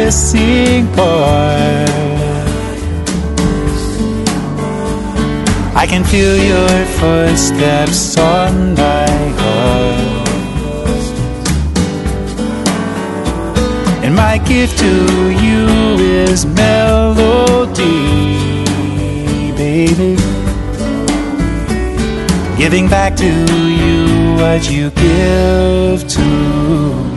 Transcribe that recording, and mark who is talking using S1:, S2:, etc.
S1: missing part. I can feel your footsteps on my heart, and my gift to you is melody, baby. Giving back to you what you give to